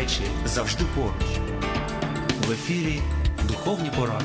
плечі, завжди поруч. В ефірі «Духовні поради».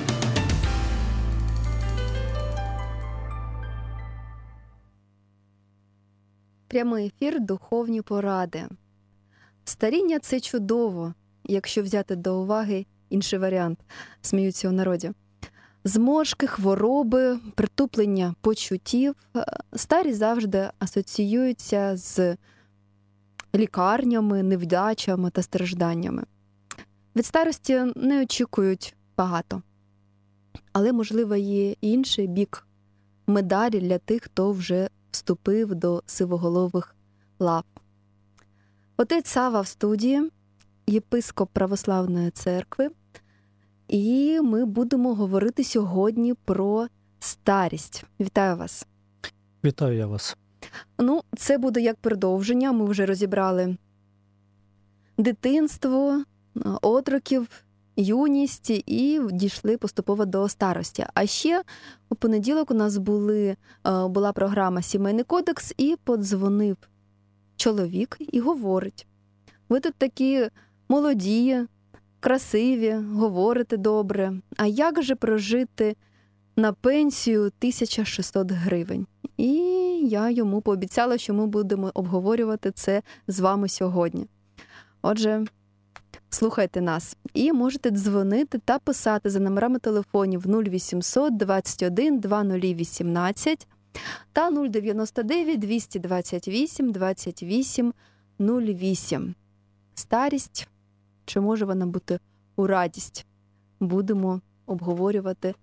Прямий ефір «Духовні поради». Старіння – це чудово, якщо взяти до уваги інший варіант, сміються у народі. Зморшки, хвороби, притуплення почуттів. Старість завжди асоціюються з лікарнями, невдачами та стражданнями. Від старості не очікують багато. Але, можливо, є інший бік медалі для тих, хто вже вступив до сивоголових лав. Отець Сава в студії, єпископ Православної церкви, і ми будемо говорити сьогодні про старість. Вітаю вас. Вітаю я вас. Це буде як продовження. Ми вже розібрали дитинство, отроків, юність і дійшли поступово до старості. А ще у понеділок у нас була програма «Сімейний кодекс» і подзвонив чоловік і говорить: ви тут такі молоді, красиві, говорите добре, а як же прожити на пенсію 1600 гривень? І я йому пообіцяла, що ми будемо обговорювати це з вами сьогодні. Отже, слухайте нас. І можете дзвонити та писати за номерами телефонів 0800 21 2018 та 099 228 28 08. Старість, чи може вона бути у радість? Будемо обговорювати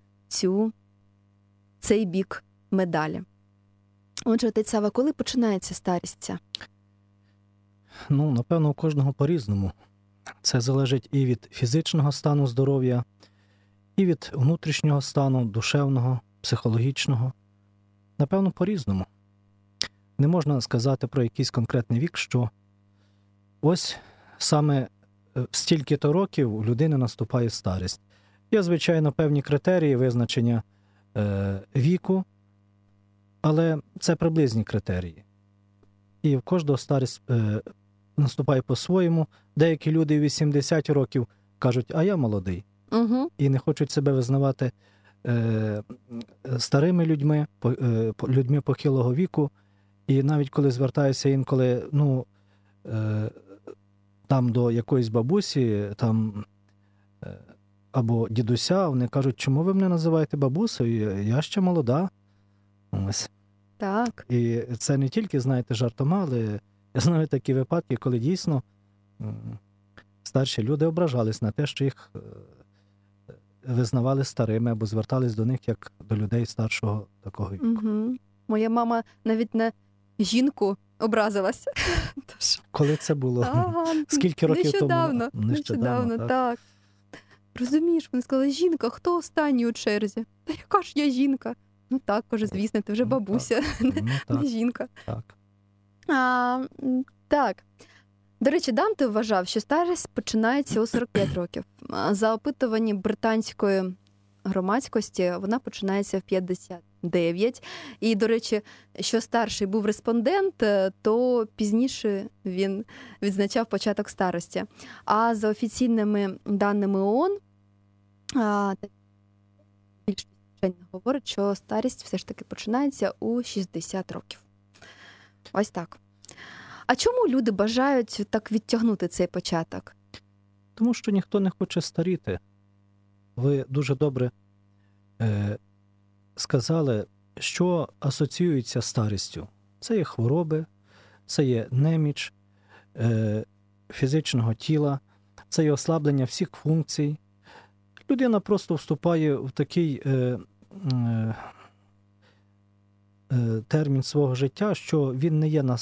цей бік медалі. Отже, отець Сава, коли починається старість ця? Напевно, у кожного по-різному. Це залежить і від фізичного стану здоров'я, і від внутрішнього стану, душевного, психологічного. Напевно, по-різному. Не можна сказати про якийсь конкретний вік, що ось саме в стільки-то років у людини наступає старість. Є, звичайно, певні критерії визначення віку, але це приблизні критерії. І в кожного старість наступає по-своєму. Деякі люди в 80 років кажуть, а я молодий. Угу. І не хочуть себе визнавати старими людьми, людьми похилого віку. І навіть коли звертаюся інколи, там до якоїсь бабусі, там, або дідуся, вони кажуть, чому ви мене називаєте бабусею? Я ще молода. Ось. Так. І це не тільки, знаєте, жартома, але я знаю такі випадки, коли дійсно старші люди ображались на те, що їх визнавали старими або звертались до них як до людей старшого такого віку. Угу. Моя мама навіть на жінку образилась. Коли це було? Скільки років тому? Нещодавно, так. Розумієш, вони сказали, жінка, хто останній у черзі? Та яка ж я жінка? Так, каже, звісно, ти вже бабуся, не жінка. Так. Так. До речі, Данте вважав, що старість починається у 45 років. За опитуванням британської громадськості вона починається в 59. І, до речі, що старший був респондент, то пізніше він відзначав початок старості. А за офіційними даними ООН, більшість вчених говорить, що старість все ж таки починається у 60 років. Ось так. А чому люди бажають так відтягнути цей початок? Тому що ніхто не хоче старіти. Ви дуже добре сказали, що асоціюється з старістю. Це є хвороби, це є неміч фізичного тіла, це є ослаблення всіх функцій. Людина просто вступає в такий термін свого життя, що він не є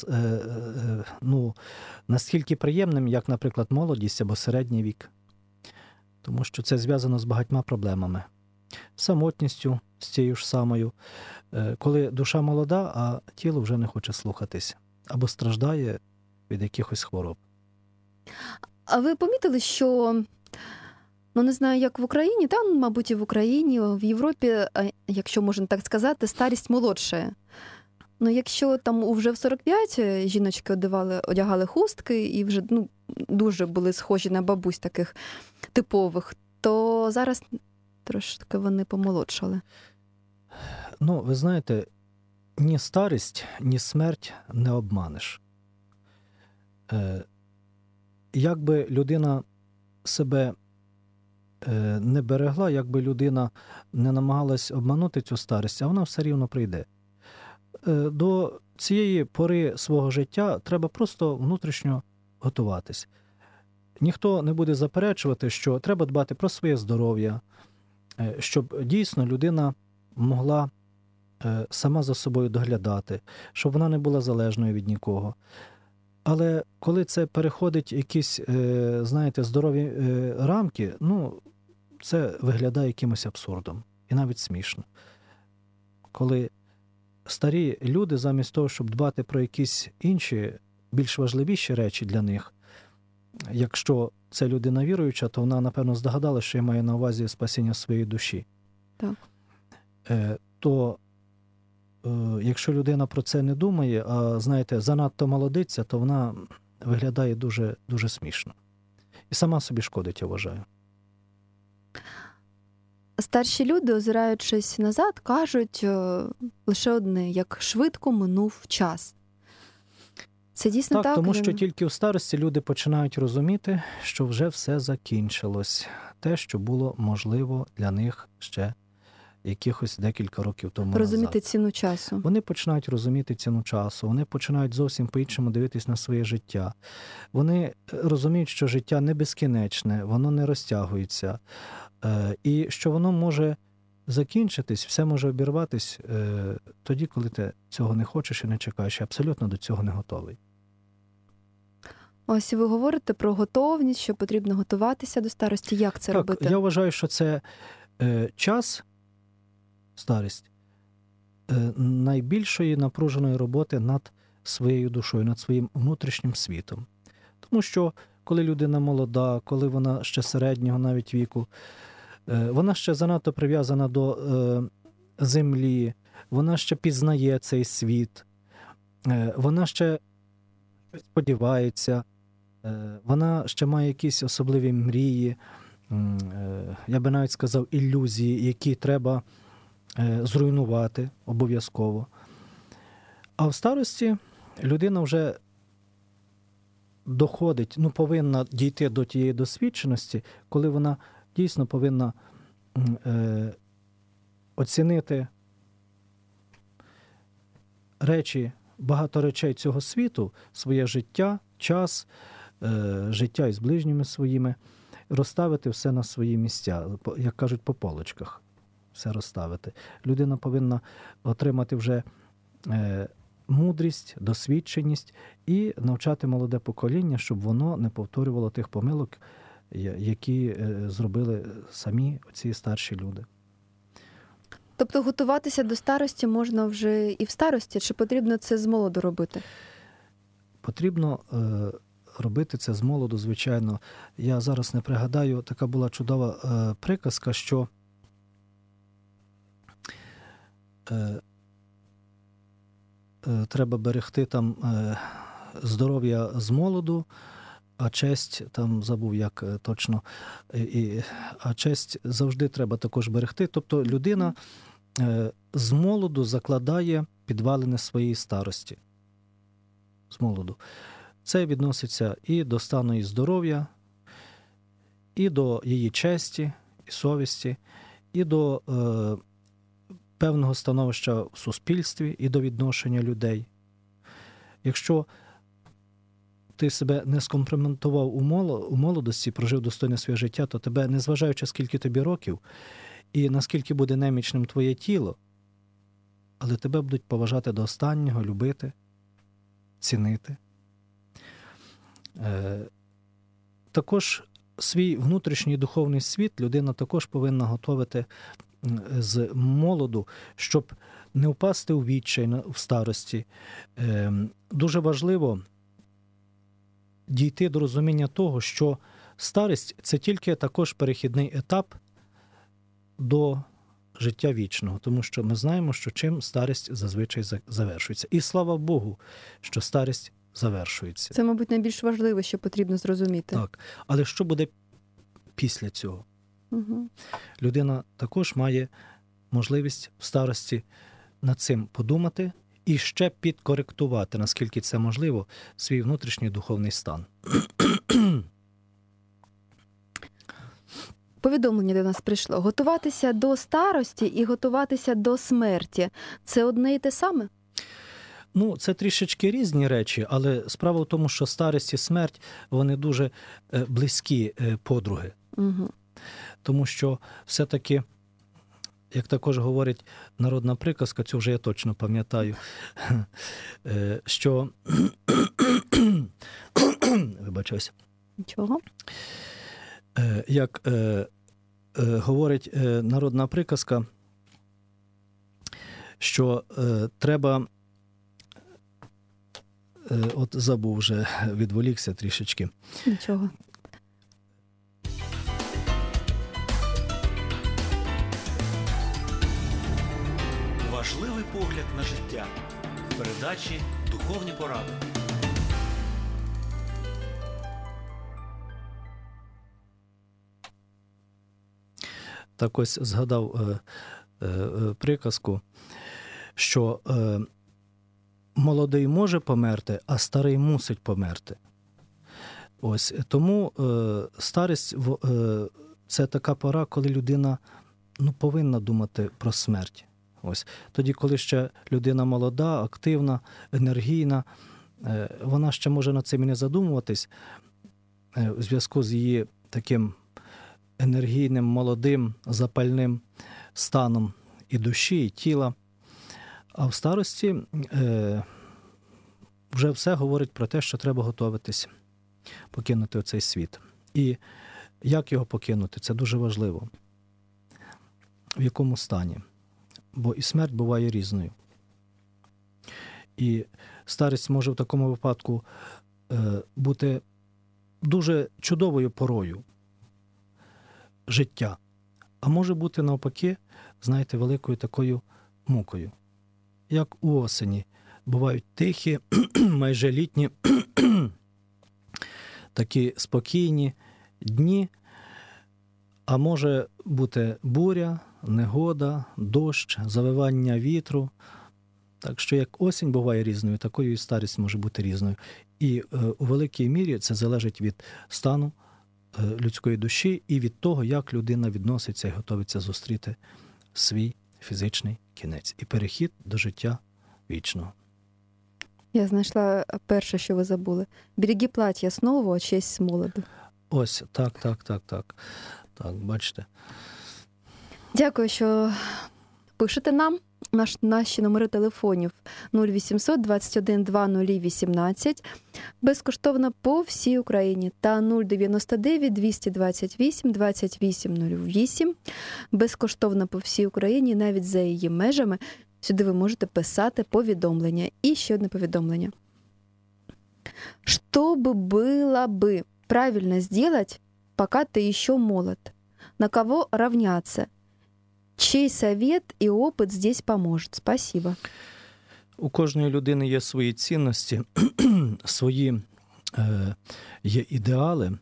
настільки приємним, як, наприклад, молодість або середній вік. Тому що це зв'язано з багатьма проблемами. Самотністю, з цією ж самою. Коли душа молода, а тіло вже не хоче слухатися. Або страждає від якихось хвороб. А ви помітили, що, не знаю, як в Україні, мабуть, і в Україні, в Європі, якщо можна так сказати, старість молодшає. Ну, якщо там вже в 45 жіночки одягали хустки і вже дуже були схожі на бабусь таких типових, то зараз трошки вони помолодшали. Ну, ви знаєте, ні старість, ні смерть не обманеш. Якби людина себе не берегла, якби людина не намагалась обманути цю старість, а вона все рівно прийде. До цієї пори свого життя треба просто внутрішньо готуватись. Ніхто не буде заперечувати, що треба дбати про своє здоров'я, щоб дійсно людина могла сама за собою доглядати, щоб вона не була залежною від нікого. Але коли це переходить якісь, знаєте, здорові рамки, це виглядає якимось абсурдом. І навіть смішно. Коли старі люди, замість того, щоб дбати про якісь інші, більш важливіші речі для них, якщо це людина віруюча, то вона, напевно, здогадалася, що я маю на увазі спасіння своєї душі. Так. То якщо людина про це не думає, а, знаєте, занадто молодиться, то вона виглядає дуже, дуже смішно. І сама собі шкодить, я вважаю. Старші люди, озираючись назад, кажуть лише одне, як швидко минув час. Це дійсно так? Тому що тільки у старості люди починають розуміти, що вже все закінчилось. Те, що було можливо для них ще якихось декілька років тому розуміти назад. Ціну часу. Вони починають розуміти ціну часу, вони починають зовсім по-іншому дивитись на своє життя. Вони розуміють, що життя не безкінечне, воно не розтягується. І що воно може закінчитись, все може обірватись тоді, коли ти цього не хочеш і не чекаєш, і абсолютно до цього не готовий. Ось ви говорите про готовність, що потрібно готуватися до старості. Як це робити? Я вважаю, що це час, старість, найбільшої напруженої роботи над своєю душою, над своїм внутрішнім світом. Тому що, коли людина молода, коли вона ще середнього навіть віку, вона ще занадто прив'язана до землі, вона ще пізнає цей світ, вона ще сподівається, вона ще має якісь особливі мрії, я би навіть сказав, ілюзії, які треба зруйнувати обов'язково. А в старості людина вже доходить, повинна дійти до тієї досвідченості, коли вона дійсно повинна оцінити багато речей цього світу, своє життя, час, життя із ближніми своїми, розставити все на свої місця, як кажуть, по полочках все розставити. Людина повинна отримати вже мудрість, досвідченість і навчати молоде покоління, щоб воно не повторювало тих помилок, які зробили самі ці старші люди. Тобто готуватися до старості можна вже і в старості, чи потрібно це з молоду робити? Потрібно робити це з молоду, звичайно. Я зараз не пригадаю, така була чудова приказка, що треба берегти там здоров'я з молоду, а честь, там забув як точно, а честь завжди треба також берегти. Тобто людина з молоду закладає підвалини своєї старості. З молоду. Це відноситься і до стану її здоров'я, і до її честі, і совісті, і до певного становища в суспільстві, і до відношення людей. Якщо ти себе не скомпрометував у молодості, прожив достойне своє життя, то тебе, незважаючи скільки тобі років, і наскільки буде немічним твоє тіло, але тебе будуть поважати до останнього, любити, цінити. Також свій внутрішній духовний світ людина також повинна готувати з молоду, щоб не впасти у відчай в старості. Дуже важливо дійти до розуміння того, що старість – це тільки також перехідний етап до життя вічного, тому що ми знаємо, що чим старість зазвичай завершується. І слава Богу, що старість завершується. Це, мабуть, найбільш важливе, що потрібно зрозуміти. Так. Але що буде після цього? Угу. Людина також має можливість в старості над цим подумати і ще підкоректувати, наскільки це можливо, свій внутрішній духовний стан. Повідомлення до нас прийшло. Готуватися до старості і готуватися до смерті – це одне і те саме? Ну, це трішечки різні речі, але справа в тому, що старість і смерть, вони дуже близькі подруги. Угу. Тому що все-таки, як також говорить народна приказка, цю вже я точно пам'ятаю, що, вибачаюся, Нічого. Як говорить народна приказка, що треба, от забув вже, відволікся трішечки. Нічого. Важливий погляд на життя в передачі «Духовні поради». Так ось згадав приказку, що молодий може померти, а старий мусить померти. Ось тому старість це така пора, коли людина повинна думати про смерть. Ось тоді, коли ще людина молода, активна, енергійна, вона ще може над цим і не задумуватись у зв'язку з її таким енергійним, молодим, запальним станом і душі, і тіла. А в старості вже все говорить про те, що треба готуватись покинути оцей світ. І як його покинути, це дуже важливо. В якому стані. Бо і смерть буває різною. І старість може в такому випадку бути дуже чудовою порою життя. А може бути навпаки, знаєте, великою такою мукою. Як у осені бувають тихі, майже літні, такі спокійні дні, а може бути буря, негода, дощ, завивання вітру. Так що як осінь буває різною, такою і старість може бути різною. І у великій мірі це залежить від стану людської душі і від того, як людина відноситься і готовиться зустріти свій фізичний кінець і перехід до життя вічного. Я знайшла перше, що ви забули. «Береги плаття снова, честь молоду». Ось, так. Так, бачите. Дякую, що пишете нам. Наші номери телефонів 0800 21 20 18, безкоштовно по всій Україні, та 099 228 28 08, безкоштовно по всій Україні, навіть за її межами. Сюди ви можете писати повідомлення. І ще одне повідомлення. Что бы было бы правильно сделать, пока ты еще молод? На кого равняться? Чей совет и опыт здесь поможет? Спасибо. У кожної людини є свої цінності, свої є ідеали,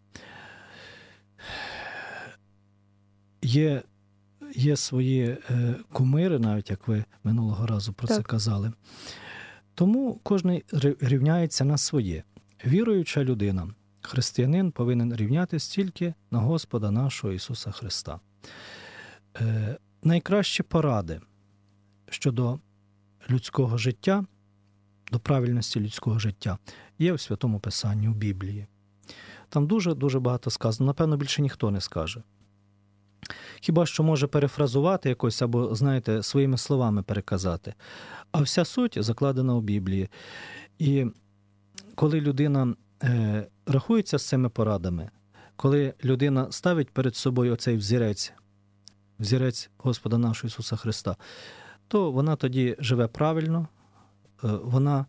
є свої кумири, навіть як ви минулого разу про це казали. Тому кожен рівняється на своє. Віруюча людина, християнин, повинен рівнятися тільки на Господа нашого Ісуса Христа. Найкращі поради щодо людського життя, до правильності людського життя, є в Святому Писанні, у Біблії. Там дуже-дуже багато сказано. Напевно, більше ніхто не скаже. Хіба що може перефразувати якось або, знаєте, своїми словами переказати. А вся суть закладена у Біблії. І коли людина рахується з цими порадами, коли людина ставить перед собою оцей взірець Господа нашого Ісуса Христа, то вона тоді живе правильно, вона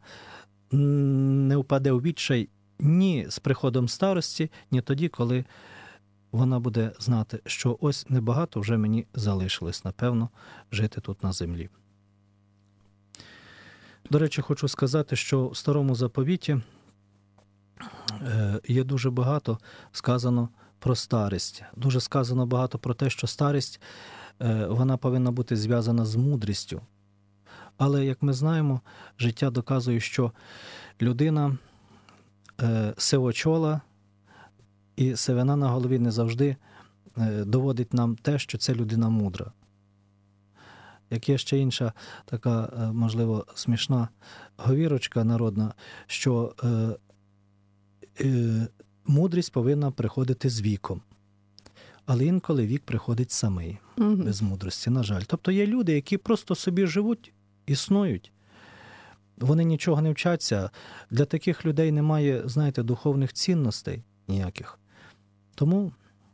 не впаде у відчай ні з приходом старості, ні тоді, коли вона буде знати, що ось небагато вже мені залишилось, напевно, жити тут на землі. До речі, хочу сказати, що в Старому Заповіті є дуже багато сказано про старість. Дуже сказано багато про те, що старість, вона повинна бути зв'язана з мудрістю. Але, як ми знаємо, життя доказує, що людина сивочола, і сивина на голові не завжди доводить нам те, що це людина мудра. Як є ще інша така, можливо, смішна говірочка народна, що мудрість повинна приходити з віком. Але інколи вік приходить самий, без мудрості, на жаль. Тобто є люди, які просто собі живуть, існують. Вони нічого не вчаться. Для таких людей немає, знаєте, духовних цінностей ніяких. Тому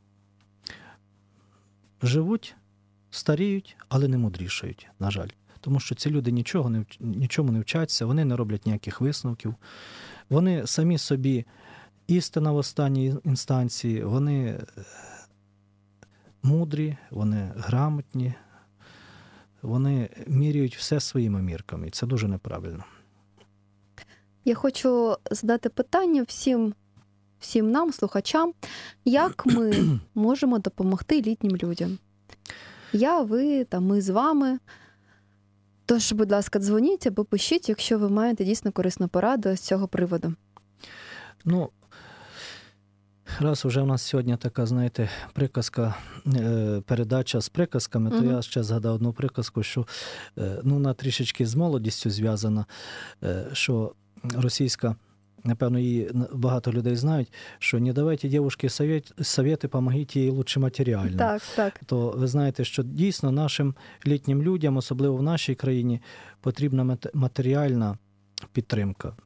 живуть, старіють, але не мудрішають, на жаль. Тому що ці люди нічому не вчаться, вони не роблять ніяких висновків. Вони самі собі істина в останній інстанції, вони мудрі, вони грамотні, вони міряють все своїми мірками. І це дуже неправильно. Я хочу задати питання всім нам, слухачам, як ми можемо допомогти літнім людям? Я, ви та ми з вами. Тож, будь ласка, дзвоніть або пишіть, якщо ви маєте дійсно корисну пораду з цього приводу. Ну, раз уже в нас сьогодні така, знаєте, приказка, передача з приказками, то я ще згадав одну приказку, що вона трішечки з молодістю зв'язана, що російська, напевно, її багато людей знають, що не давайте дівчатки совєти, помогіть їй лучше матеріально. Так, так. То ви знаєте, що дійсно нашим літнім людям, особливо в нашій країні, потрібна матеріальна підтримка.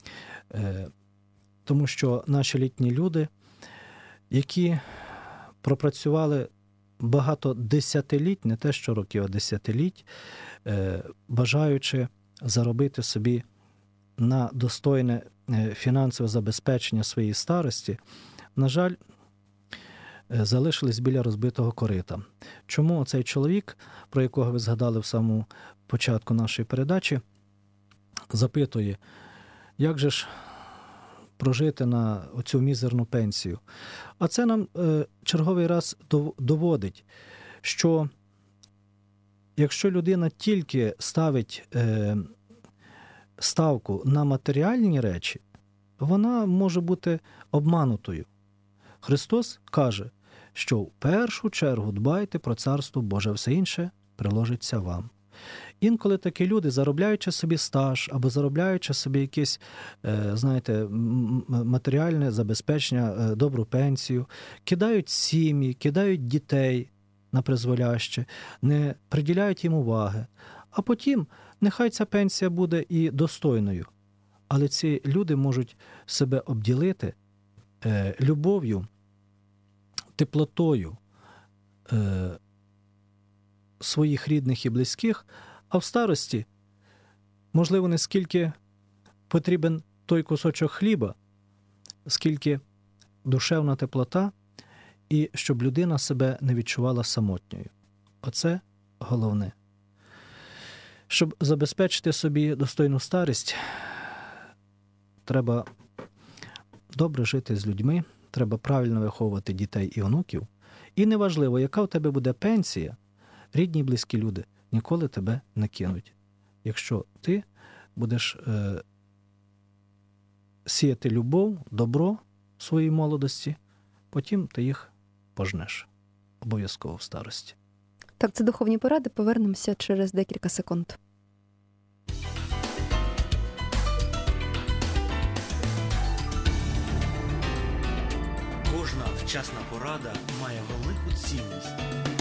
Тому що наші літні люди, які пропрацювали багато десятиліть, не те що років, а десятиліть, бажаючи заробити собі на достойне фінансове забезпечення своєї старості, на жаль, залишились біля розбитого корита. Чому цей чоловік, про якого ви згадали в самому початку нашої передачі, запитує, як же ж прожити на оцю мізерну пенсію? А це нам черговий раз доводить, що якщо людина тільки ставить ставку на матеріальні речі, вона може бути обманутою. Христос каже, що в першу чергу дбайте про Царство Боже, все інше приложиться вам. Інколи такі люди, заробляючи собі стаж або заробляючи собі якесь, знаєте, матеріальне забезпечення, добру пенсію, кидають сім'ї, кидають дітей на призволяще, не приділяють їм уваги. А потім нехай ця пенсія буде і достойною. Але ці люди можуть себе обділити любов'ю, теплотою своїх рідних і близьких, а в старості, можливо, не скільки потрібен той кусочок хліба, скільки душевна теплота, і щоб людина себе не відчувала самотньою. Оце головне. Щоб забезпечити собі достойну старість, треба добре жити з людьми, треба правильно виховувати дітей і онуків. І неважливо, яка в тебе буде пенсія, рідні і близькі люди ніколи тебе не кинуть. Якщо ти будеш сіяти любов, добро в своїй молодості, потім ти їх пожнеш. Обов'язково в старості. Так, це духовні поради. Повернемося через декілька секунд. Кожна вчасна порада має велику цінність.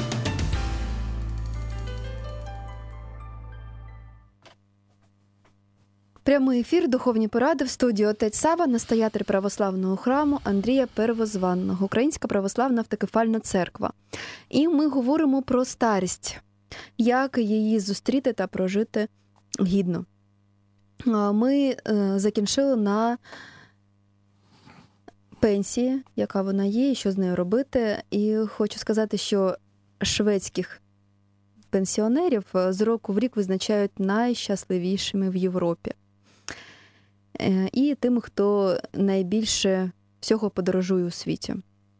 Прямий ефір «Духовні поради» в студії отець Сава, настоятель православного храму Андрія Первозванного, Українська православна автокефальна церква. І ми говоримо про старість, як її зустріти та прожити гідно. Ми закінчили на пенсії, яка вона є, і що з нею робити. І хочу сказати, що шведських пенсіонерів з року в рік визначають найщасливішими в Європі. І тими, хто найбільше всього подорожує у світі.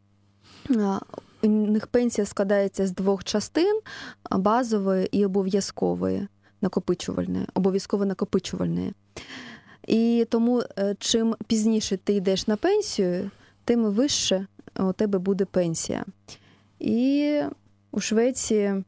У них пенсія складається з 2 частин – базової і обов'язкової, накопичувальної, обов'язково накопичувальної. І тому, чим пізніше ти йдеш на пенсію, тим вище у тебе буде пенсія. І у Швеції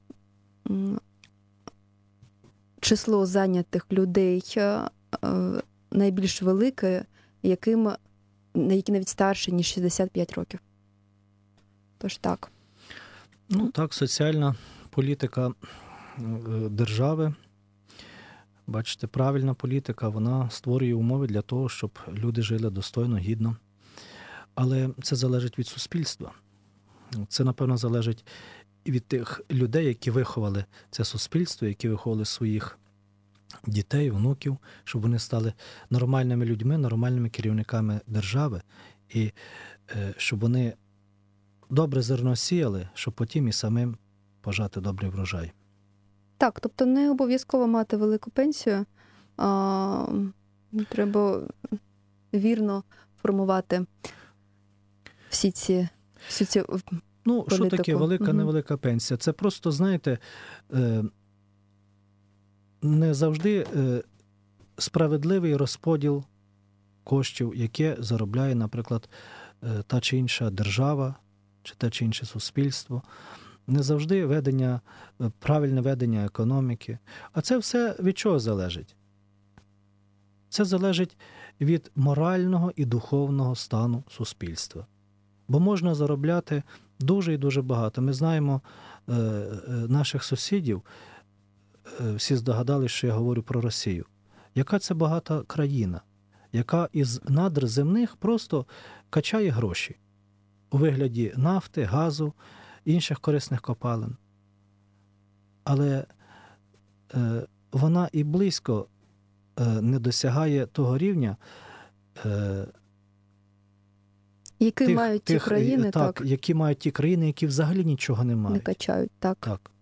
число зайнятих людей найбільш велике, які навіть старші, ніж 65 років. Тож так. Так, соціальна політика держави, бачите, правильна політика, вона створює умови для того, щоб люди жили достойно, гідно. Але це залежить від суспільства. Це, напевно, залежить і від тих людей, які виховали це суспільство, які виховали своїх дітей, внуків, щоб вони стали нормальними людьми, нормальними керівниками держави, і щоб вони добре зерно сіяли, щоб потім і самим пожати добрий врожай. Так, тобто не обов'язково мати велику пенсію, треба вірно формувати всю цю політику. Що таке велика, невелика пенсія? Це просто, знаєте, не завжди справедливий розподіл коштів, яке заробляє, наприклад, та чи інша держава, чи те чи інше суспільство. Не завжди правильне ведення економіки. А це все від чого залежить? Це залежить від морального і духовного стану суспільства. Бо можна заробляти дуже і дуже багато. Ми знаємо наших сусідів, всі здогадались, що я говорю про Росію. Яка це багата країна, яка із надр земних просто качає гроші у вигляді нафти, газу, інших корисних копалин. Але вона і близько не досягає того рівня, які мають ті країни, які мають ті країни, які взагалі нічого не мають. Не качають, так.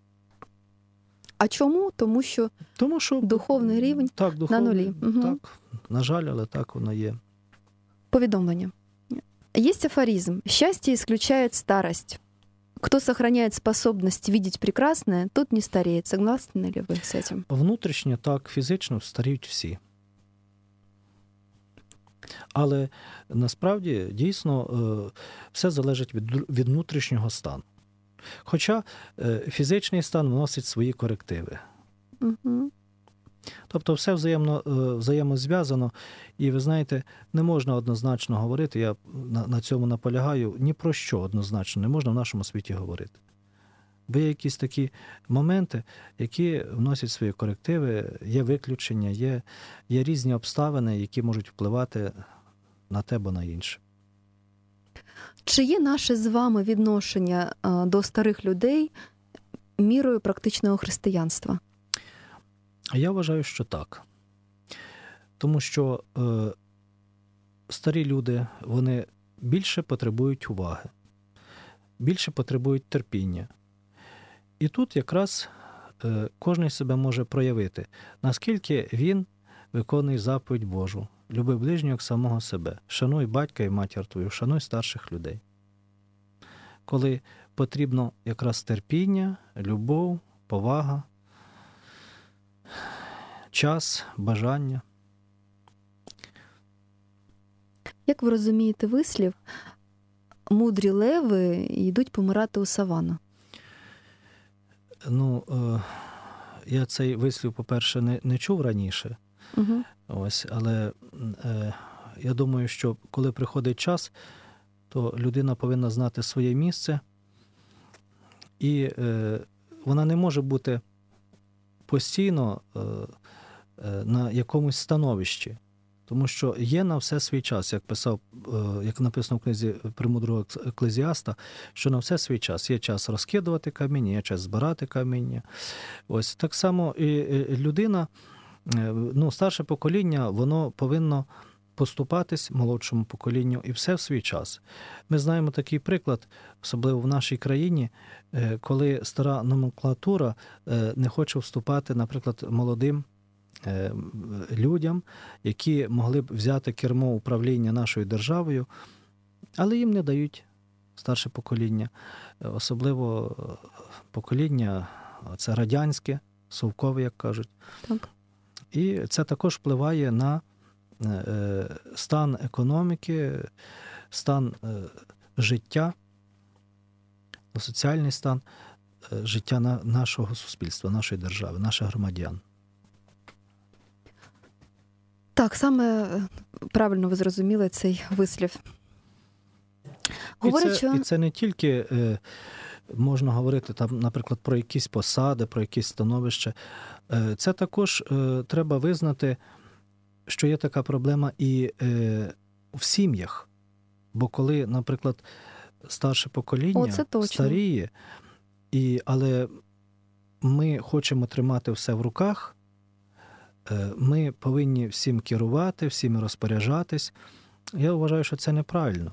А чому? Тому що духовний рівень на нулі. Так, на жаль, але так воно є. Повідомлення. Есть афоризм. Счастье исключает старость. Кто сохраняет способность видеть прекрасное, тот не стареет. Согласны ли вы с этим? Внутрішньо так, фізично старіють всі. Але насправді, дійсно, все залежить від внутрішнього стану. Хоча фізичний стан вносить свої корективи. Угу. Тобто все взаємозв'язано, і ви знаєте, не можна однозначно говорити, я на цьому наполягаю, ні про що однозначно не можна в нашому світі говорити. Бо є якісь такі моменти, які вносять свої корективи, є виключення, є різні обставини, які можуть впливати на те або на інше. Чи є наше з вами відношення до старих людей мірою практичного християнства? Я вважаю, що так. Тому що старі люди, вони більше потребують уваги, більше потребують терпіння. І тут якраз кожен себе може проявити, наскільки він виконує заповідь Божу. Люби ближнього як самого себе. Шануй батька і матір твою, шануй старших людей. Коли потрібно якраз терпіння, любов, повага, час, бажання. Як ви розумієте вислів, мудрі леви йдуть помирати у савану? Я цей вислів, по-перше, не чув раніше. Угу. Але я думаю, що коли приходить час, то людина повинна знати своє місце, і вона не може бути постійно на якомусь становищі. Тому що є на все свій час, як написано в книзі премудрого Еклезіаста, що на все свій час. Є час розкидувати каміння, є час збирати каміння. Ось так само і людина, старше покоління, воно повинно поступатись молодшому поколінню, і все в свій час. Ми знаємо такий приклад, особливо в нашій країні, коли стара номенклатура не хоче вступати, наприклад, молодим людям, які могли б взяти кермо управління нашою державою, але їм не дають старше покоління, особливо покоління це радянське, совкове, як кажуть. Так. І це також впливає на стан економіки, стан життя, соціальний стан життя нашого суспільства, нашої держави, наших громадян. Так, саме правильно ви зрозуміли цей вислів. І це не тільки можна говорити, там, наприклад, про якісь посади, про якісь становище. Це також треба визнати, що є така проблема і в сім'ях. Бо коли, наприклад, старше покоління старіє, але ми хочемо тримати все в руках, ми повинні всім керувати, всім розпоряджатись. Я вважаю, що це неправильно.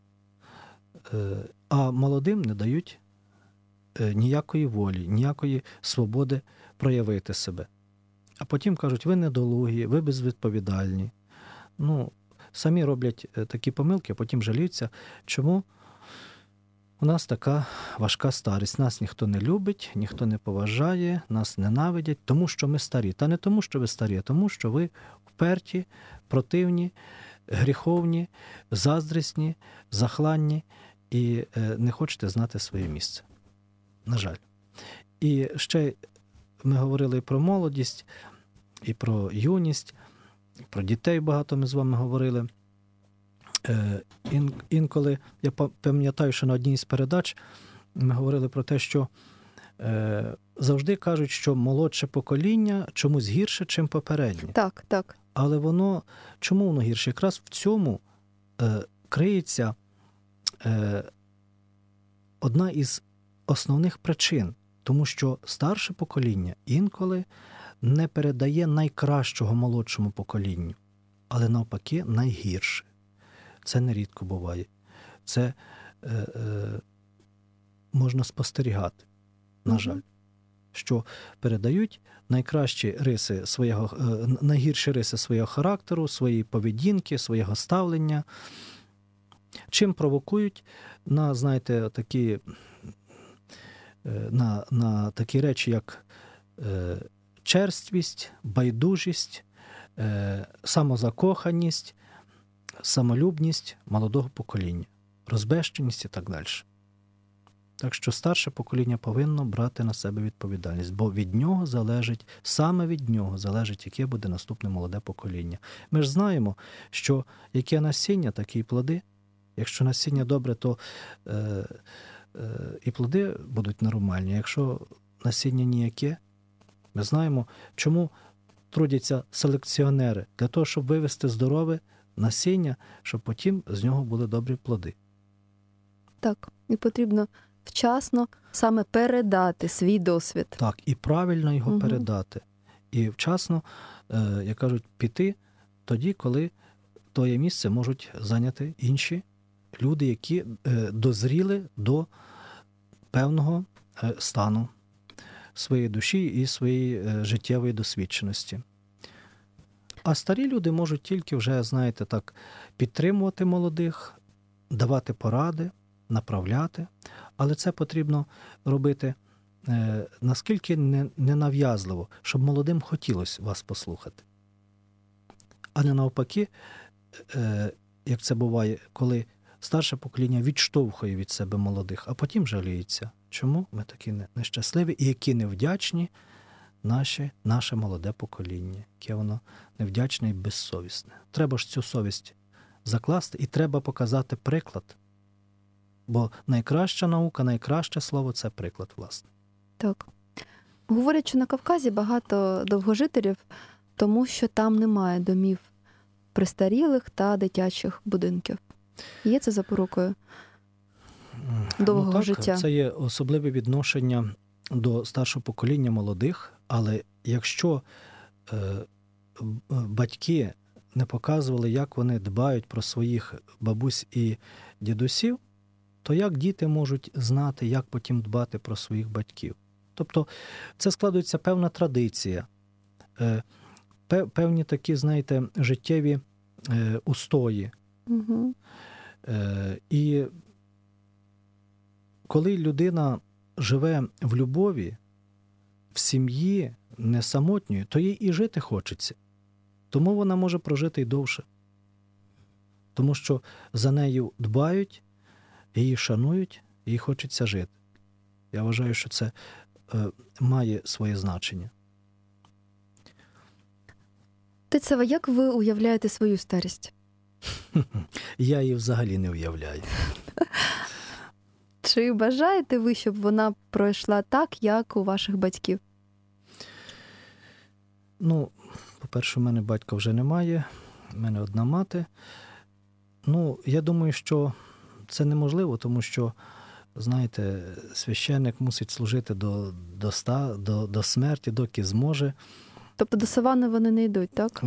А молодим не дають ніякої волі, ніякої свободи проявити себе. А потім кажуть, ви недолугі, ви безвідповідальні. Самі роблять такі помилки, а потім жаліються, чому у нас така важка старість. Нас ніхто не любить, ніхто не поважає, нас ненавидять, тому що ми старі. Та не тому, що ви старі, а тому, що ви вперті, противні, гріховні, заздрісні, захланні і не хочете знати своє місце. На жаль. І ще ми говорили про молодість, і про юність, і про дітей багато ми з вами говорили. Інколи, я пам'ятаю, що на одній із передач ми говорили про те, що завжди кажуть, що молодше покоління чомусь гірше, чим попереднє. Так, так. Але чому воно гірше? Якраз в цьому криється одна із основних причин. Тому що старше покоління інколи не передає найкращого молодшому поколінню, але навпаки найгірше. Це нерідко буває. Це можна спостерігати, на жаль, що передають найгірші риси свого характеру, своєї поведінки, свого ставлення, чим провокують на такі речі, як черствість, байдужість, самозакоханість, самолюбність молодого покоління, розбещеність і так далі. Так що старше покоління повинно брати на себе відповідальність, бо саме від нього залежить, яке буде наступне молоде покоління. Ми ж знаємо, що яке насіння, такі й плоди. Якщо насіння добре, то і плоди будуть нормальні. Якщо насіння ніяке, ми знаємо, чому трудяться селекціонери. Для того, щоб вивести здорове насіння, щоб потім з нього були добрі плоди. Так, і потрібно вчасно саме передати свій досвід. Так, і правильно його передати. І вчасно, як кажуть, піти тоді, коли твоє місце можуть зайняти інші люди, які дозріли до певного стану своєї душі і своєї життєвої досвідченості. А старі люди можуть тільки вже, підтримувати молодих, давати поради, направляти, але це потрібно робити наскільки ненав'язливо, щоб молодим хотілося вас послухати. А не навпаки, як це буває, коли старше покоління відштовхує від себе молодих, а потім жаліється. Чому ми такі нещасливі і які невдячні наше молоде покоління, яке воно невдячне і безсовісне. Треба ж цю совість закласти і треба показати приклад. Бо найкраща наука, найкраще слово – це приклад, власне. Так. Говорять, що на Кавказі багато довгожителів, тому що там немає домів престарілих та дитячих будинків. Є це запорукою довгого життя? Це є особливе відношення до старшого покоління молодих, але якщо батьки не показували, як вони дбають про своїх бабусь і дідусів, то як діти можуть знати, як потім дбати про своїх батьків? Тобто це складується певна традиція, певні такі, знаєте, життєві устої. Угу. І коли людина живе в любові, в сім'ї, не самотньою, то їй і жити хочеться. Тому вона може прожити й довше. Тому що за нею дбають, її шанують, їй хочеться жити. Я вважаю, що це має своє значення. Отець Сава, як ви уявляєте свою старість? Я її взагалі не уявляю. Чи бажаєте ви, щоб вона пройшла так, як у ваших батьків? Ну, по-перше, в мене батька вже немає, в мене одна мати. Ну, я думаю, що це неможливо, тому що, знаєте, священник мусить служити до смерті, доки зможе. Тобто до савани вони не йдуть, так?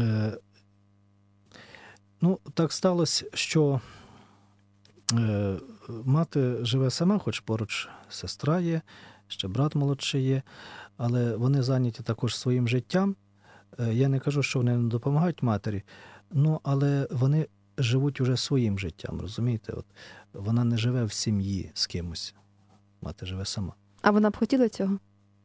Ну, так сталося, що мати живе сама, хоч поруч сестра є, ще брат молодший є, але вони зайняті також своїм життям. Я не кажу, що вони не допомагають матері, ну, але вони живуть уже своїм життям, розумієте? От, вона не живе в сім'ї з кимось, мати живе сама. А вона б хотіла цього?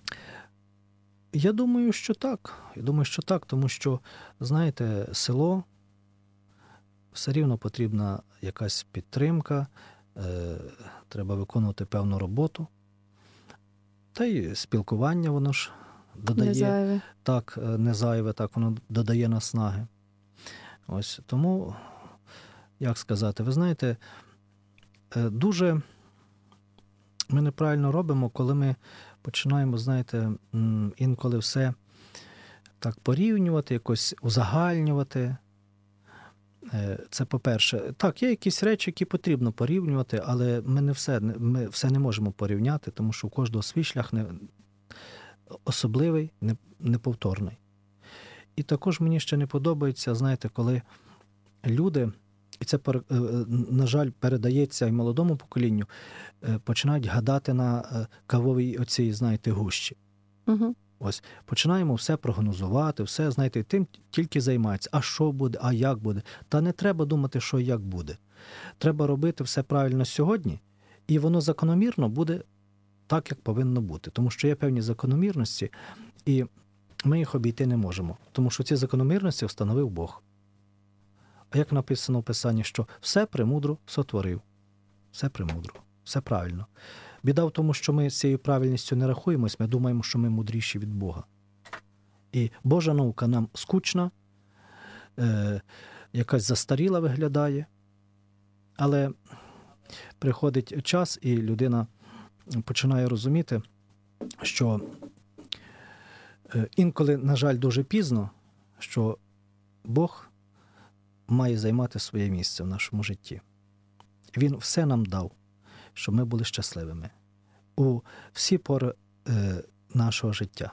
Я думаю, що так. Тому що, знаєте, село, все рівно потрібна якась підтримка, треба виконувати певну роботу. Та й спілкування воно ж додає. Не зайве. Так, не зайве, так, воно додає наснаги. Ось, тому, як сказати, ви знаєте, дуже ми неправильно робимо, коли ми починаємо, знаєте, інколи все так порівнювати, якось узагальнювати. Це по-перше. Так, є якісь речі, які потрібно порівнювати, але ми все не можемо порівняти, тому що у кожного свій шлях особливий, неповторний. І також мені ще не подобається, знаєте, коли люди, і це, на жаль, передається і молодому поколінню, починають гадати на кавовій оцій, знаєте, гущі. Угу. Ось, починаємо все прогнозувати, все, знаєте, тим тільки займаються. А що буде, а як буде? Та не треба думати, що і як буде. Треба робити все правильно сьогодні, і воно закономірно буде так, як повинно бути. Тому що є певні закономірності, і ми їх обійти не можемо. Тому що ці закономірності встановив Бог. А як написано в Писанні, що все премудро сотворив. Все премудро, все правильно. Біда в тому, що ми з цією правильністю не рахуємось, ми думаємо, що ми мудріші від Бога. І Божа наука нам скучна, якась застаріла виглядає, але приходить час, і людина починає розуміти, що інколи, на жаль, дуже пізно, що Бог має займати своє місце в нашому житті. Він все нам дав, щоб ми були щасливими у всі пори нашого життя.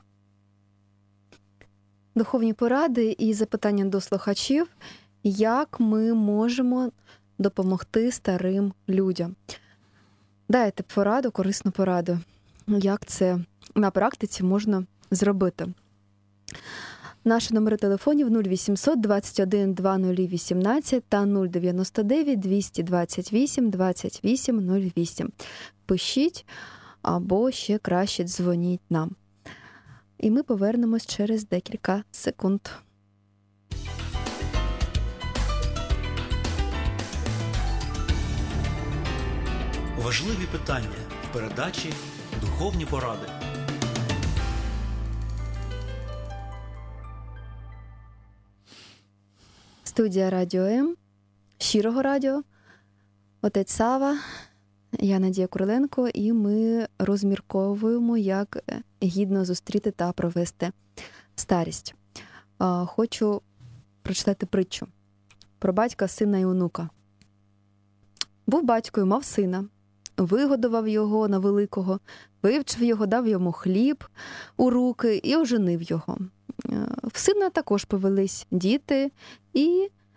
Духовні поради і запитання до слухачів, як ми можемо допомогти старим людям. Дайте пораду, корисну пораду, як це на практиці можна зробити. Наші номери телефонів 0800 21 2018 та 099 228 28 08. Пишіть або ще краще дзвоніть нам. І ми повернемось через декілька секунд. Важливі питання в передачі «Духовні поради». Студія Радіо М, Щирого радіо, отець Сава, я Надія Куриленко, і ми розмірковуємо, як гідно зустріти та провести старість. Хочу прочитати притчу про батька, сина і онука. Був батько і мав сина, вигодував його на великого, вивчив його, дав йому хліб у руки і оженив його. В сина також повелись діти, і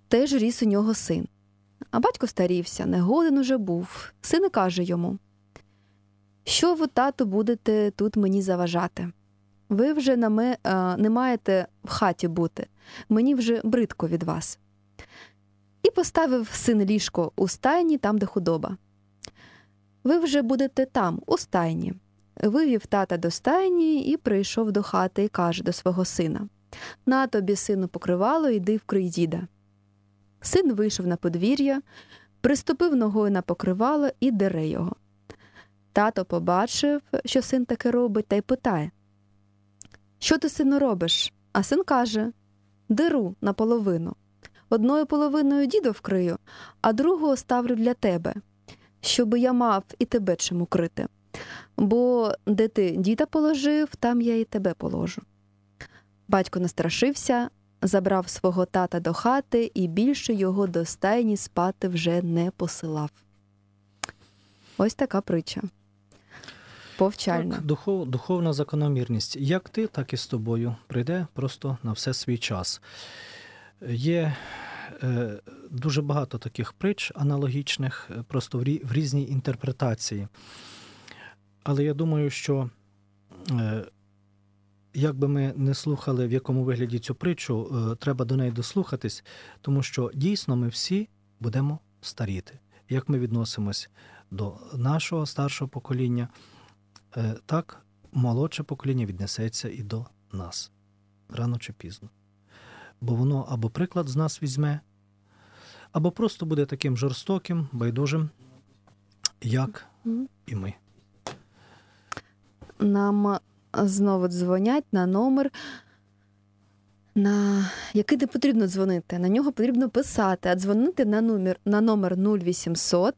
теж ріс у нього син. А батько старівся, не годен уже був. Син і каже йому: «Що ви, тату, будете тут мені заважати? Ви вже не маєте в хаті бути, мені вже бридко від вас». І поставив син ліжко у стайні, там, де худоба. «Ви вже будете там, у стайні». Вивів тата до стайні і прийшов до хати і каже до свого сина: «На тобі, сину, покривало, йди вкрий діда». Син вийшов на подвір'я, приступив ногою на покривало і дере його. Тато побачив, що син таке робить, та й питає: «Що ти, сину, робиш?» А син каже: «Деру наполовину. Одною половиною діда вкрию, а другу оставлю для тебе, щоби я мав і тебе чим укрити. Бо де ти діда положив, там я і тебе положу». Батько настрашився, забрав свого тата до хати і більше його до стайні спати вже не посилав. Ось така притча. Повчальна. Так, духовна закономірність. Як ти, так і з тобою. Прийде просто на все свій час. Є дуже багато таких притч аналогічних, просто в різній інтерпретації. Але я думаю, що як би ми не слухали, в якому вигляді цю притчу, треба до неї дослухатись, тому що дійсно ми всі будемо старіти. Як ми відносимось до нашого старшого покоління, так молодше покоління віднесеться і до нас. Рано чи пізно. Бо воно або приклад з нас візьме, або просто буде таким жорстоким, байдужим, як і ми. Нам знову дзвонять на номер, на який не потрібно дзвонити. На нього потрібно писати, а дзвонити на номер 0800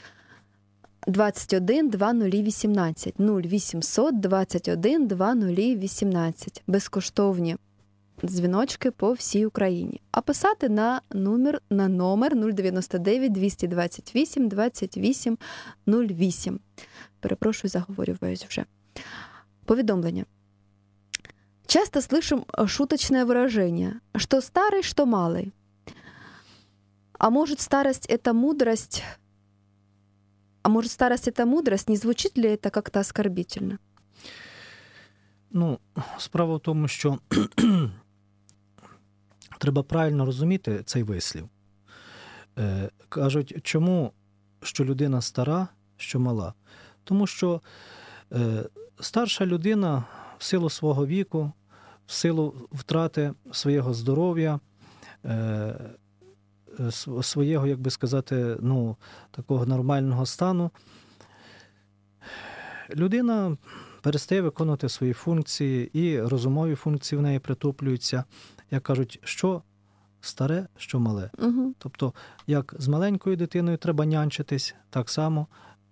21 2018. 0800 21 2018. Безкоштовні дзвіночки по всій Україні. А писати на номер 099 228 28 08. Перепрошую, заговорююсь вже. Повідомлення. Часто слышим шуточное выражение: что старый, что малый. А может, старость это мудрость? Не звучит ли это как-то оскорбительно? Справа в тому, що треба правильно розуміти цей вислів. Кажуть, чому що людина стара, що мала? Тому що старша людина в силу свого віку, в силу втрати свого здоров'я, свого, як би сказати, такого нормального стану, людина перестає виконувати свої функції, і розумові функції в неї притуплюються. Як кажуть, що старе, що мале. Угу. Тобто, як з маленькою дитиною треба нянчитись, так само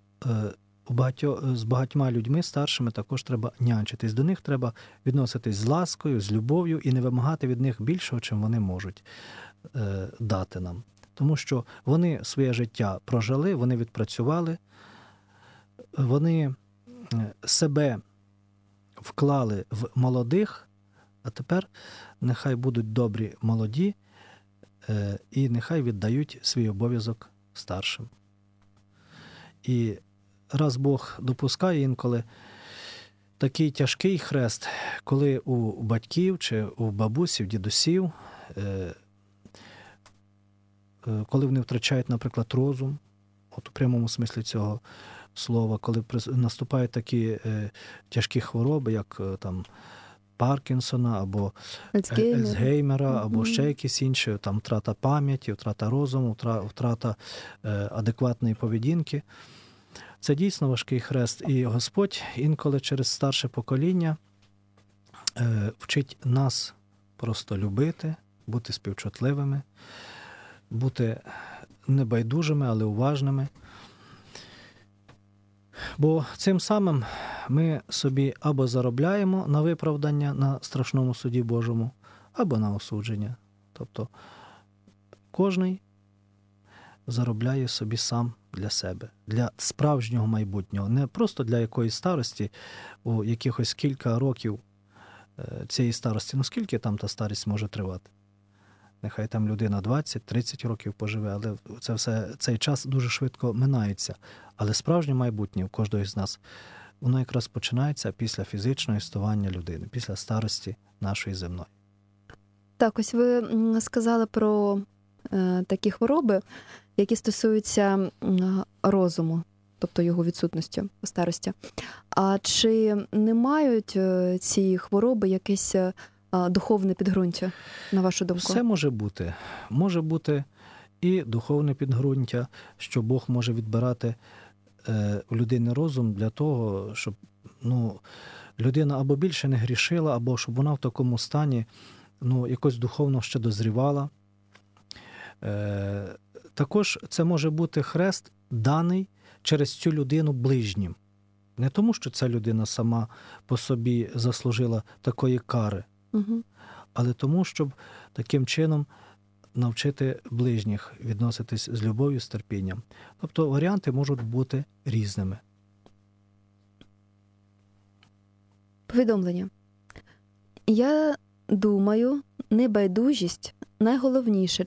з багатьма людьми старшими також треба нянчитись. До них треба відноситись з ласкою, з любов'ю і не вимагати від них більшого, чим вони можуть дати нам. Тому що вони своє життя прожили, вони відпрацювали, вони себе вклали в молодих, а тепер нехай будуть добрі молоді і нехай віддають свій обов'язок старшим. І раз Бог допускає інколи такий тяжкий хрест, коли у батьків чи у бабусів, дідусів, коли вони втрачають, наприклад, розум, от у прямому смислі цього слова, коли наступають такі тяжкі хвороби, як там Паркінсона, або Альцгеймера, або ще якісь інші, там втрата пам'яті, втрата розуму, втрата адекватної поведінки. Це дійсно важкий хрест. І Господь інколи через старше покоління вчить нас просто любити, бути співчутливими, бути небайдужими, але уважними. Бо цим самим ми собі або заробляємо на виправдання на страшному суді Божому, або на осудження. Тобто кожний заробляє собі сам для себе, для справжнього майбутнього. Не просто для якоїсь старості, у якихось кілька років цієї старості. Скільки там та старість може тривати? Нехай там людина 20-30 років поживе, але цей час дуже швидко минається. Але справжнє майбутнє у кожного з нас, воно якраз починається після фізичного існування людини, після старості нашої земної. Так, ось ви сказали про такі хвороби, які стосуються розуму, тобто його відсутності у старості. А чи не мають ці хвороби якесь духовне підґрунтя, на вашу думку? Все може бути. Може бути і духовне підґрунтя, що Бог може відбирати у людини розум для того, щоб людина або більше не грішила, або щоб вона в такому стані якось духовно ще дозрівала. Також це може бути хрест, даний через цю людину ближнім. Не тому, що ця людина сама по собі заслужила такої кари, але тому, щоб таким чином навчити ближніх відноситись з любов'ю, з терпінням. Тобто варіанти можуть бути різними. Повідомлення. Я думаю, небайдужість найголовніше,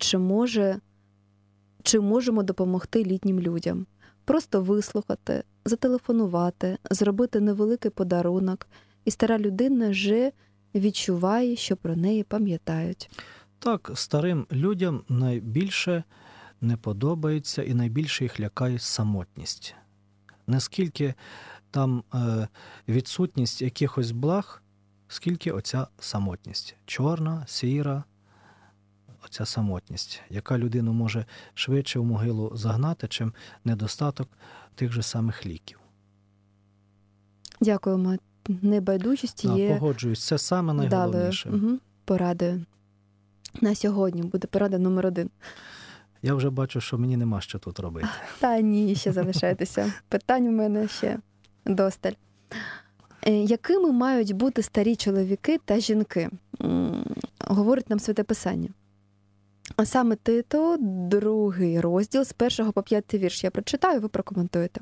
чи можемо допомогти літнім людям. Просто вислухати, зателефонувати, зробити невеликий подарунок, і стара людина вже відчуває, що про неї пам'ятають. Так, старим людям найбільше не подобається і найбільше їх лякає самотність. Наскільки там відсутність якихось благ, скільки оця самотність. Чорна, сіра, оця самотність, яка людину може швидше в могилу загнати, чим недостаток тих же самих ліків. Дякуємо. Небайдужість є... Погоджуюсь, це саме найголовніше. Порадою. На сьогодні буде порада номер 1. Я вже бачу, що мені нема що тут робити. Та ні, ще залишайтеся. Питань у мене ще досталь. Якими мають бути старі чоловіки та жінки? Говорить нам Святе Писання. А саме Тито, 2 розділ, з 1 по 5 вірш. Я прочитаю, ви прокоментуєте.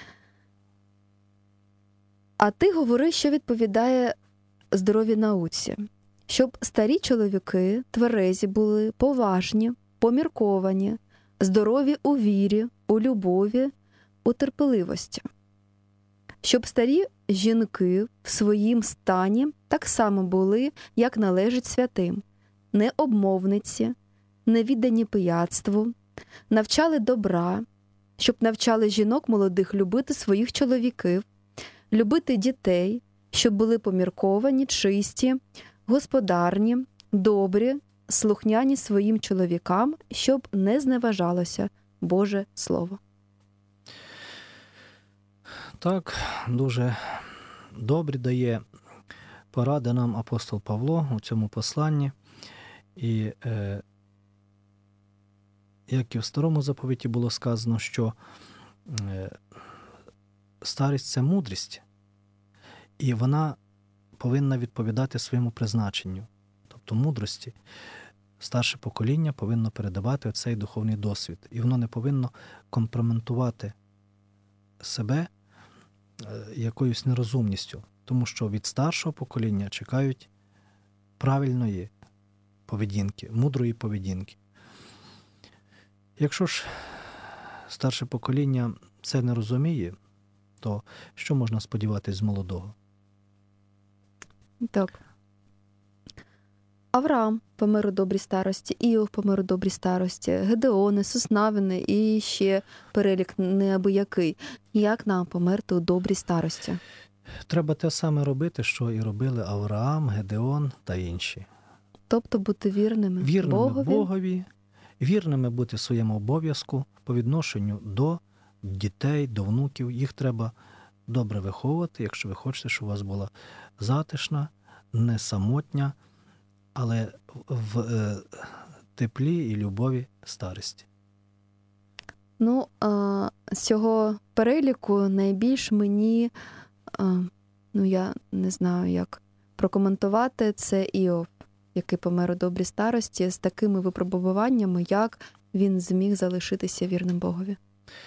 А ти говори, що відповідає здоровій науці. Щоб старі чоловіки тверезі були, поважні, помірковані, здорові у вірі, у любові, у терпеливості. Щоб старі жінки в своїм стані так само були, як належить святим, не обмовниці, не віддані пияцтву, навчали добра, щоб навчали жінок молодих любити своїх чоловіків, любити дітей, щоб були помірковані, чисті, господарні, добрі, слухняні своїм чоловікам, щоб не зневажалося Боже Слово. Так, дуже добрі дає поради нам апостол Павло у цьому посланні. І як і в старому заповіті було сказано, що старість – це мудрість, і вона повинна відповідати своєму призначенню, тобто мудрості. Старше покоління повинно передавати оцей духовний досвід, і воно не повинно компрометувати себе якоюсь нерозумністю, тому що від старшого покоління чекають правильної поведінки, мудрої поведінки. Якщо ж старше покоління це не розуміє, то що можна сподіватись з молодого? Так. Авраам помер у добрій старості, Іов помер у добрій старості, Гедеони, Соснавини і ще перелік неабиякий. Як нам померти у добрій старості? Треба те саме робити, що і робили Авраам, Гедеон та інші. Тобто бути вірними Богові, вірними бути своєму обов'язку по відношенню до дітей, до внуків. Їх треба добре виховувати, якщо ви хочете, щоб у вас була затишна, не самотня, але в теплі і любові старості. З цього переліку найбільш мені, я не знаю, як прокоментувати, це Іов, який помер у добрій старості, з такими випробуваннями, як він зміг залишитися вірним Богові.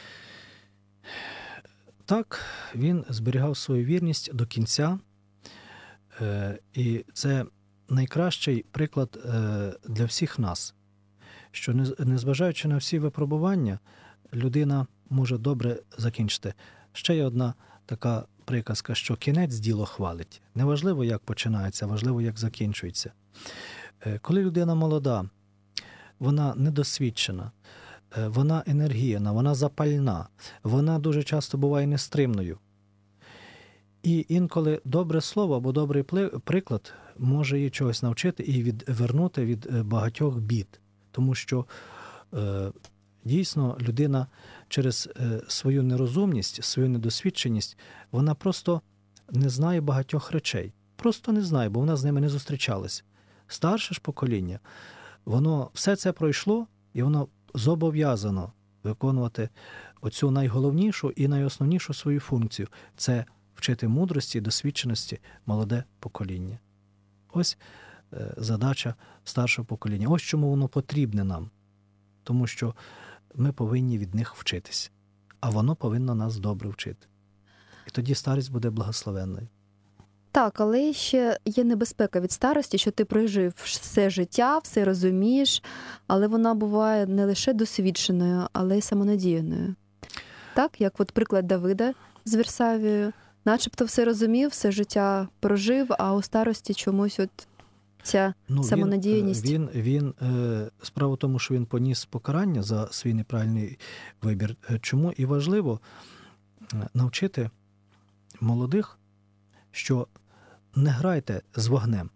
Так, він зберігав свою вірність до кінця, і це найкращий приклад для всіх нас. що незважаючи на всі випробування, людина може добре закінчити. Ще є одна така приказка, що кінець діло хвалить. Неважливо, як починається, важливо, як закінчується. Коли людина молода, вона недосвідчена, вона енергійна, вона запальна, вона дуже часто буває нестримною. І інколи добре слово або добрий приклад може її чогось навчити і відвернути від багатьох бід. Тому що дійсно людина через свою нерозумність, свою недосвідченість, вона просто не знає багатьох речей. Просто не знає, бо вона з ними не зустрічалась. Старше ж покоління, воно все це пройшло, і воно зобов'язано виконувати оцю найголовнішу і найосновнішу свою функцію – це вчити мудрості, досвідченості молоде покоління. Ось задача старшого покоління. Ось чому воно потрібне нам. Тому що ми повинні від них вчитись. А воно повинно нас добре вчити. І тоді старість буде благословенною. Так, але ще є небезпека від старості, що ти прожив все життя, все розумієш, але вона буває не лише досвідченою, але й самонадіяною. Так, як от приклад Давида з Вірсавією. Начебто все розумів, все життя прожив, а у старості чомусь от ця самонадіяність. Справа в тому, що він поніс покарання за свій неправильний вибір. Чому і важливо навчити молодих, що не грайте з вогнем,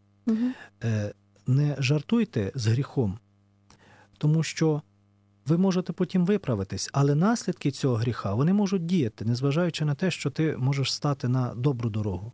не жартуйте з гріхом, тому що ви можете потім виправитись, але наслідки цього гріха, вони можуть діяти, незважаючи на те, що ти можеш стати на добру дорогу.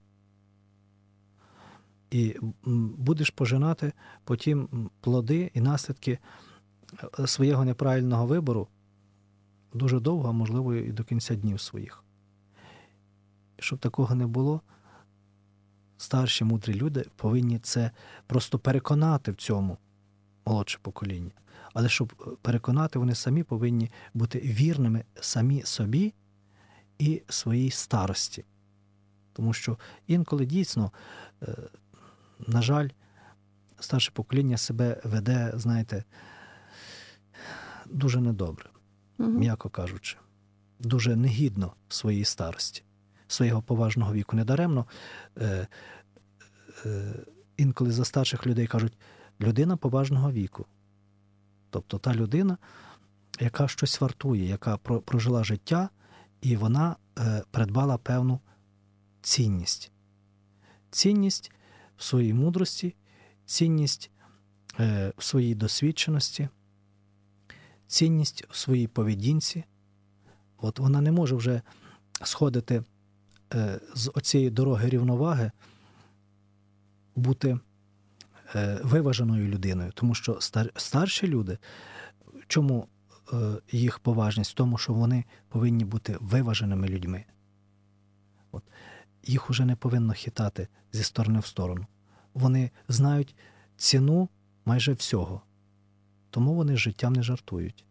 І будеш пожинати потім плоди і наслідки свого неправильного вибору дуже довго, а можливо і до кінця днів своїх. І щоб такого не було, старші, мудрі люди повинні це просто переконати в цьому молодше покоління. Але щоб переконати, вони самі повинні бути вірними самі собі і своїй старості. Тому що інколи дійсно, на жаль, старше покоління себе веде, знаєте, дуже недобре, м'яко кажучи. Дуже негідно своїй старості, свого поважного віку. Недаремно інколи за старших людей кажуть «людина поважного віку». Тобто та людина, яка щось вартує, яка прожила життя, і вона придбала певну цінність. Цінність в своїй мудрості, цінність в своїй досвідченості, цінність в своїй поведінці. От вона не може вже сходити з оцієї дороги рівноваги, бути виваженою людиною. Тому що старші люди, чому їх поважність? В тому, що вони повинні бути виваженими людьми. От. Їх уже не повинно хитати зі сторони в сторону. Вони знають ціну майже всього. Тому вони з життям не жартують.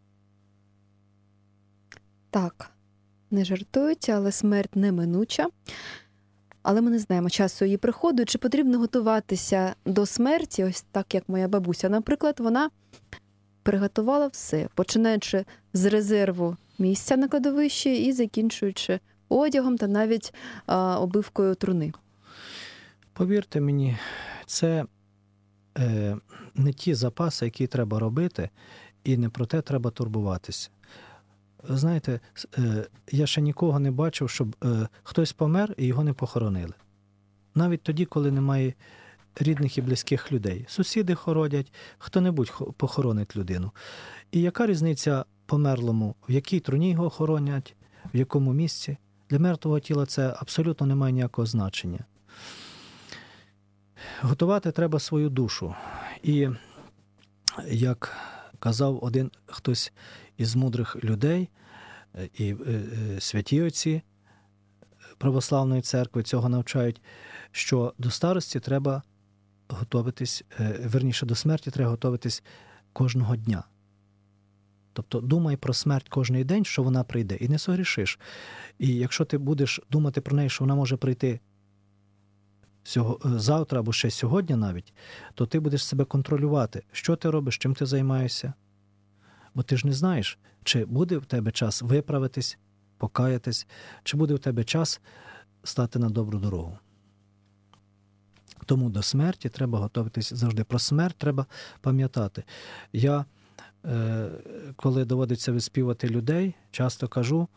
Так, не жартують, але смерть неминуча. Але ми не знаємо часу її приходу. Чи потрібно готуватися до смерті, ось так, як моя бабуся. Наприклад, вона приготувала все, починаючи з резерву місця на кладовищі і закінчуючи одягом та навіть обивкою труни. Повірте мені, це не ті запаси, які треба робити, і не про те треба турбуватися. Знаєте, я ще нікого не бачив, щоб хтось помер і його не похоронили. Навіть тоді, коли немає рідних і близьких людей. Сусіди хоронять, хто-небудь похоронить людину. І яка різниця померлому, в якій труні його хоронять, в якому місці? Для мертвого тіла це абсолютно не має ніякого значення. Готувати треба свою душу. І, як казав один хтось із мудрих людей, і святі отці православної церкви цього навчають, що до старості треба готуватись, верніше, до смерті треба готуватись кожного дня. Тобто думай про смерть кожний день, що вона прийде, і не согрішиш. І якщо ти будеш думати про неї, що вона може прийти завтра або ще сьогодні навіть, то ти будеш себе контролювати, що ти робиш, чим ти займаєшся. Бо ти ж не знаєш, чи буде в тебе час виправитись, покаятись, чи буде в тебе час стати на добру дорогу. Тому до смерті треба готуватись завжди. Про смерть треба пам'ятати. Я, коли доводиться виспівати людей, часто кажу,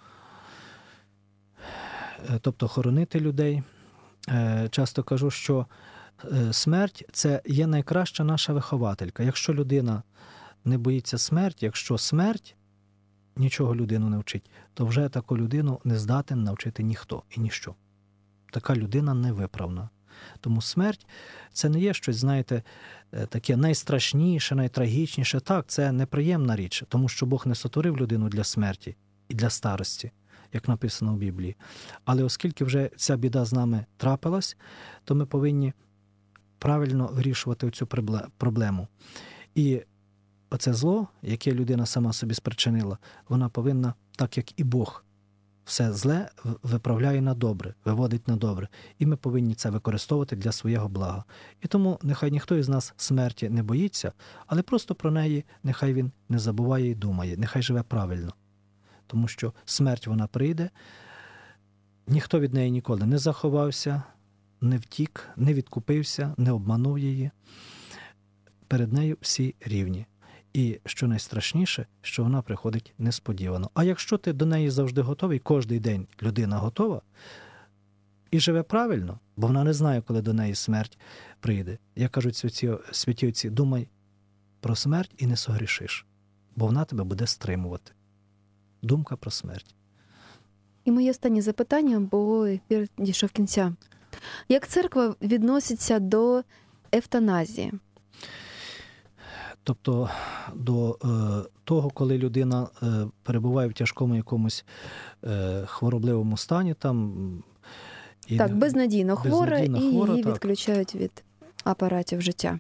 тобто хоронити людей, часто кажу, що смерть – це є найкраща наша вихователька. Якщо людина не боїться смерті, якщо смерть нічого людину не вчить, то вже таку людину не здатен навчити ніхто і ніщо. Така людина невиправна. Тому смерть – це не є щось, знаєте, таке найстрашніше, найтрагічніше. Так, це неприємна річ, тому що Бог не сотворив людину для смерті і для старості, як написано в Біблії. Але оскільки вже ця біда з нами трапилась, то ми повинні правильно вирішувати цю проблему. І оце зло, яке людина сама собі спричинила, вона повинна, так як і Бог, все зле виправляє на добре, виводить на добре. І ми повинні це використовувати для свого блага. І тому нехай ніхто із нас смерті не боїться, але просто про неї нехай він не забуває і думає, нехай живе правильно. Тому що смерть вона прийде, ніхто від неї ніколи не заховався, не втік, не відкупився, не обманув її. Перед нею всі рівні. І що найстрашніше, що вона приходить несподівано. А якщо ти до неї завжди готовий, кожний день людина готова і живе правильно, бо вона не знає, коли до неї смерть прийде. Як кажуть святі отці, думай про смерть і не согрішиш, бо вона тебе буде стримувати. Думка про смерть. І моє останнє запитання, бо ефір дійшов кінця. Як церква відноситься до евтаназії? Тобто до того, коли людина перебуває в тяжкому якомусь хворобливому стані, там і так, безнадійно хвора, і її так. Відключають від апаратів життя.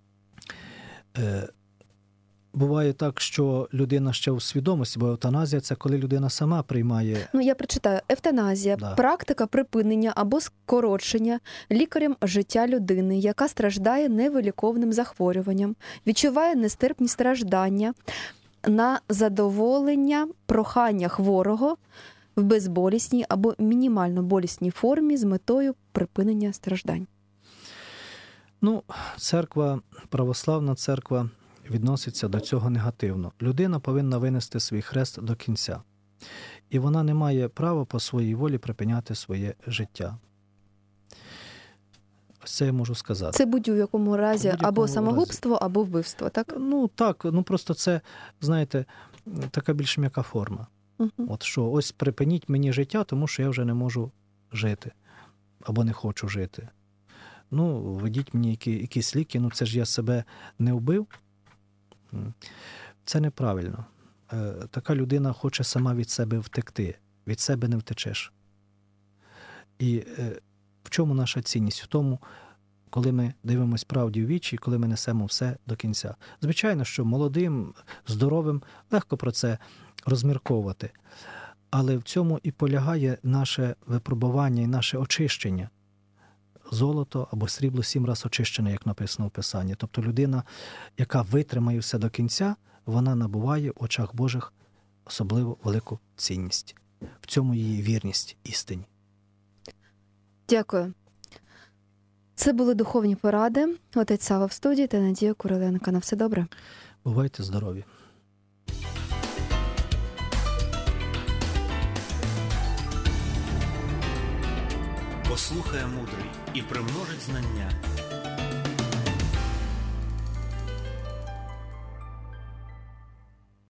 Буває так, що людина ще у свідомості, бо евтаназія – це коли людина сама приймає... Я прочитаю. Евтаназія – практика припинення або скорочення лікарем життя людини, яка страждає невиліковним захворюванням, відчуває нестерпні страждання на задоволення прохання хворого в безболісній або мінімально болісній формі з метою припинення страждань. Церква, православна церква відноситься до цього негативно. Людина повинна винести свій хрест до кінця. І вона не має права по своїй волі припиняти своє життя. Ось це я можу сказати. Це будь-у якому разі або самогубство, або вбивство, так? Просто це, знаєте, така більш м'яка форма. От що, ось припиніть мені життя, тому що я вже не можу жити. Або не хочу жити. Введіть мені якісь ліки, це ж я себе не вбив. Це неправильно. Така людина хоче сама від себе втекти. Від себе не втечеш. І в чому наша цінність? В тому, коли ми дивимося правді в вічі, коли ми несемо все до кінця. Звичайно, що молодим, здоровим легко про це розмірковувати. Але в цьому і полягає наше випробування і наше очищення. Золото або срібло 7 разів очищене, як написано в Писанні. Тобто людина, яка витримає все до кінця, вона набуває в очах Божих особливо велику цінність. В цьому її вірність істині. Дякую. Це були духовні поради. Отець Сава в студії та Надія Куриленко. На все добре. Бувайте здорові. Послухає мудрий і примножить знання.